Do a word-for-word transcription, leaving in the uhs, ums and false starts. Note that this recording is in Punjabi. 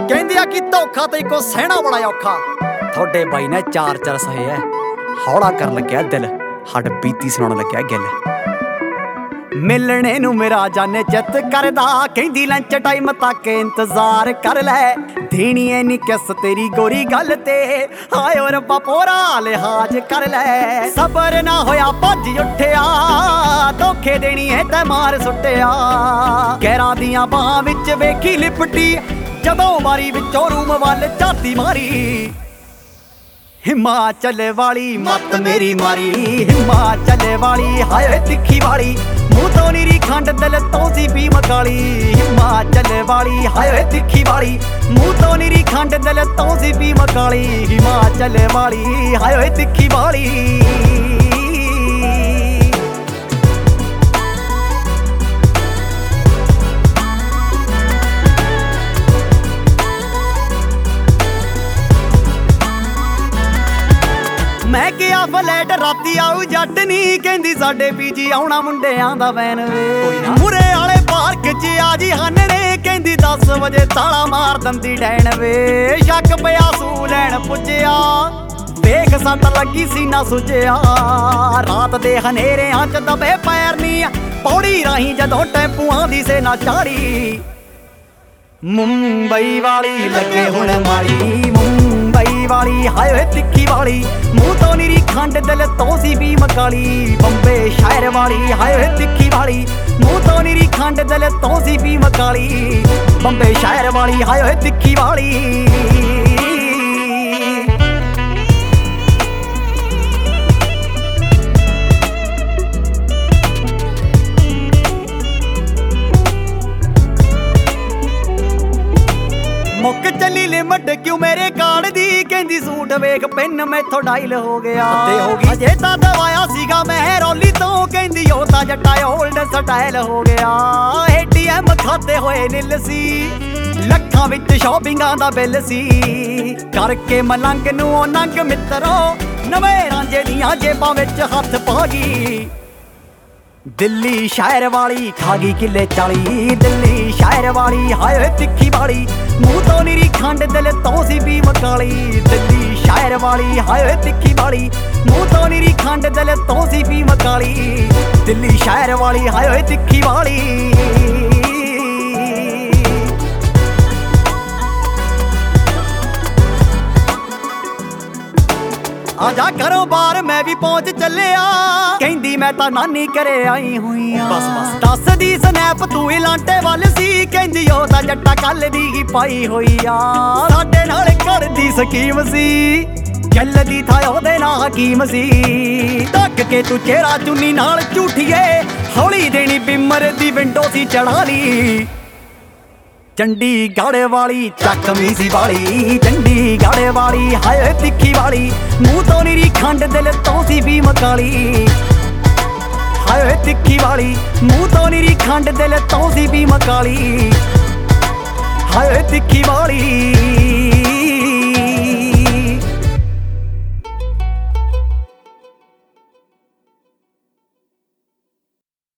ਕਹਿੰਦੇ ਆ ਕਿ ਧੋਖਾ ਤੇ ਇੱਕੋ ਸਹਿਣਾ ਬੜਾ ਔਖਾ। ਤੁਹਾਡੇ ਬਾਈ ਨੇ ਚਾਰ ਚਾਰ ਸਹੇ ਐ, ਹੌਲਾ ਕਰਨ ਲੱਗਿਆ ਦਿਲ, ਹੱਡ ਬੀਤੀ ਸੁਣਾਉਣ ਲੱਗਿਆ ਗਿੱਲ। ਮਿਲਣੇ ਨੂੰ ਮੇਰਾ ਜਾਨੇ ਚਿੱਤ ਕਰਦਾ, ਕਹਿੰਦੀ ਲੰਚ ਟਾਈਮ ਤੱਕ ਇੰਤਜ਼ਾਰ ਕਰ ਲੈ। ਦੇਣੀ ਐ ਨੀ ਕਿਸ ਤੇਰੀ ਗੋਰੀ ਗੱਲ ਤੇ, ਹਾਏ ਓ ਰੱਬਾ ਪੂਰਾ ਲਿਹਾਜ਼ ਕਰ ਲੈ। ਸਬਰ ਨਾ ਹੋਇਆ ਭੱਜ ਉੱਠਿਆ, ਧੋਖੇ ਦੇਣੀ ਐ ਤੈ ਮਾਰ ਸੁੱਟਿਆ। ਗੈਰਾਂ ਦੀਆਂ ਬਾਹਾਂ ਵਿੱਚ ਵੇਖੀ ਲਿਪਟੀ, ਜਦੋਂ ਮਾਰੀ ਵਿੱਚੋਂ ਰੂਮ ਵੱਲ ਝਾਤੀ ਮਾਰੀ। ਹਿਮਾਚਲ ਵਾਲੀ ਮੱਤ ਮੇਰੀ ਮਾਰੀ, ਹਿਮਾਚਲ ਵਾਲੀ ਹਾਏ ਤਿੱਖੀ ਵਾਲੀ, ਮੂੰਹ ਤੋਂ ਨੀਰੀ ਖੰਡ ਦਿਲ ਤੋਂ ਸੀ ਪੀ ਮਕਾਲੀ। ਹਿਮਾਚਲ ਵਾਲੀ ਹਾਏ ਤਿੱਖੀ ਵਾਲੀ, ਮੂੰਹ ਤੋਂ ਨੀਰੀ ਖੰਡ ਦਿਲ ਤੋਂ ਸੀ ਪੀ ਮਕਾਲੀ। ਹਿਮਾਚਲ ਵਾਲੀ ਹਾਏ ਤਿੱਖੀ ਵਾਲੀ। ਮੈਂ ਕਿਹਾ ਫਲੈਟ ਰਾਤੀ ਆਊ ਜੱਟ ਨੀ, ਕਹਿੰਦੀ ਸਾਡੇ ਪੀਜੀ ਆਉਣਾ ਮੁੰਡਿਆਂ ਦਾ ਵੈਨ ਵੇ। ਮੁਰੇ ਵਾਲੇ ਪਾਰਕ 'ਚ ਆ ਜੀ ਹਾਨਣੇ, ਕਹਿੰਦੀ ਦਸ ਵਜੇ ਤਾਲਾ ਮਾਰ ਦੰਦੀ ਡੈਣ ਵੇ। ਸ਼ੱਕ ਪਿਆ ਸੂ ਲੈਣ ਪੁੱਜਿਆ, ਵੇਖ ਸੱਟ ਲੱਗੀ ਸੀ ਨਾ ਸੁੱਜਿਆ। ਰਾਤ ਦੇ ਹਨੇਰਿਆਂ 'ਚ ਦਬੇ ਪੈਰ ਨੀ, ਪੌੜੀ ਰਾਹੀਂ ਜਦੋਂ ਟੈਂਪੂਆਂ ਦੀ ਸੇ ਨਾ ਚਾੜੀ। ਮੁੰਬਈ ਵਾਲੀ ਲੱਗੇ ਹੁਣ ਮਾੜੀ, ਮੁੰਬਈ ਵਾਲੀ ਹਾਏ ਤਿੱਖੀ ਵਾਲੀ, ਮੂੰਹ ਤੋਂ ਨੀਰੀ ਖੰਡ ਦਿਲ ਤੋਂ ਸੀ ਵੀ ਮਕਾਲੀ। ਬੰਬੇ ਸ਼ਹਿਰ ਵਾਲੀ ਹਾਏ ਤਿੱਖੀ ਵਾਲੀ, ਮੂੰਹ ਤੋਂ ਨੀਰੀ ਖੰਡ ਦਿਲ ਤੋਂ ਸੀ ਵੀ ਮਕਾਲੀ। ਬੰਬੇ ਸ਼ਹਿਰ ਵਾਲੀ ਹਾਏ ਤਿੱਖੀ ਵਾਲੀ। ਮੁੱਕ ਚੱਲੀ ਲਿਮਟ ਕਿਉਂ ਮੇਰੇ ਕਾਰਡ ਦੀ, ਕਹਿੰਦੀ ਸੂਟ ਵੇਖ ਪਿੰਨ ਮੈਥੋਂ ਡਾਇਲ ਹੋ ਗਿਆ। ਅਜੇ ਤਾਂ ਦਵਾਇਆ ਸੀਗਾ ਮੈਂ ਰੌਲੀ ਤੋਂ, ਕਹਿੰਦੀ ਉਹ ਤਾਂ ਜੱਟਾ ਓਲਡ ਸਟਾਈਲ ਹੋ ਗਿਆ। ਏਟੀਐਮ ਖਾਤੇ ਹੋਏ ਨਿੱਲ ਸੀ, ਲੱਖਾਂ ਵਿੱਚ ਸ਼ਾਪਿੰਗਾਂ ਦਾ ਬਿੱਲ ਸੀ। ਕਰਕੇ ਮਲੰਗ ਨੂੰ ਉਹ ਨੰਗ ਮਿੱਤਰੋ, ਨਵੇਂ ਰਾਂਝੇ ਦੀਆਂ ਜੇਬਾਂ ਵਿੱਚ ਹੱਥ ਪਾ ਗਈ। ਦਿੱਲੀ ਸ਼ਹਿਰ ਵਾਲੀ ਖਾ ਗਈ ਕਿੱਲੇ ਚਾਲੀ, ਦਿੱਲੀ ਸ਼ਹਿਰ ਵਾਲੀ ਹਾਏ ਤਿੱਖੀ ਵਾਲੀ, ਮੂੰਹ ਤੋਂ ਨੀਰੀ ਖੰਡ ਦਿਲ ਤੋਂ ਸੀ ਵੀ ਮਕਾਲੀ। ਦਿੱਲੀ ਸ਼ਹਿਰ ਵਾਲੀ ਹਾਏ ਤਿੱਖੀ ਵਾਲੀ, ਮੂੰਹ ਤੋਂ ਨੀਰੀ ਖੰਡ ਦਿਲ ਤੋਂ ਸੀ ਵੀ ਮਕਾਲੀ। ਦਿੱਲੀ ਸ਼ਹਿਰ ਵਾਲੀ ਹਾਏ ਤਿੱਖੀ ਵਾਲੀ। ਆਜਾ ਘਰੋਂ ਬਾਹਰ ਮੈਂ ਵੀ ਪਹੁੰਚ ਚੱਲਿਆ, ਕਹਿੰਦੀ ਮੈਂ ਤਾਂ ਨਾਨੀ ਘਰੇ ਆਈ ਹੋਈ ਆ। ਬਸ ਬਸ ਦੱਸਦੀ ਸਨੈਪ ਤੂੰ ਹੀ ਲਾਂਟੇ ਵੱਲ ਸੀ, ਕਹਿੰਦੀ ਉਹ ਤਾਂ ਜੱਟਾ ਕੱਲ ਦੀ ਹੀ ਪਾਈ ਹੋਈ ਆ। ਸਾਡੇ ਨਾਲ ਕਰਦੀ ਸਕੀਮ ਸੀ, ਚੱਲਦੀ ਥਾ ਉਹਦੇ ਨਾਲ ਹਕੀਮ ਸੀ। ਢੱਕ ਕੇ ਤੂੰ ਚਿਹਰਾ ਚੁੰਨੀ ਨਾਲ ਝੂਠੀਏ, ਹੌਲੀ ਦੇਣੀ ਬਿਮਰ ਦੀ ਵਿੰਡੋ ਸੀ ਚੜਾ ਲਈ। ਚੰਡੀਗੜ੍ਹ ਵਾਲੀ ਚੱਕਵੀਂ ਸੀ ਵਾਲੀ, ਚੰਡੀਗੜ੍ਹ ਵਾਲੀ ਹਾਏ ਤਿੱਖੀ ਵਾਲੀ, ਮੂੰਹ ਤੋਂ ਨੀਰੀ ਖੰਡ ਦਿਲ ਤੋਂ ਸੀ ਵੀ ਮਕਾਲੀ। ਹਾਏ ਤਿੱਖੀ ਵਾਲੀ, ਮੂੰਹ ਤੋਂ ਨੀਰੀ ਖੰਡ ਦਿਲ ਤੋਂ ਸੀ ਵੀ ਮਕਾਲੀ। ਹਾਏ ਤਿੱਖੀ ਵਾਲੀ।